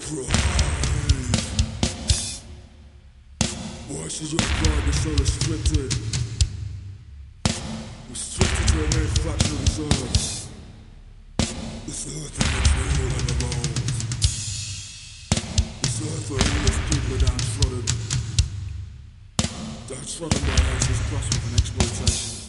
Voices of God, the soul restricted. Restricted to a manufactured reserve. This earth in which we all have evolved. This earth where all its people are downtrodden. Downtrodden by hands prosperous and exploitation.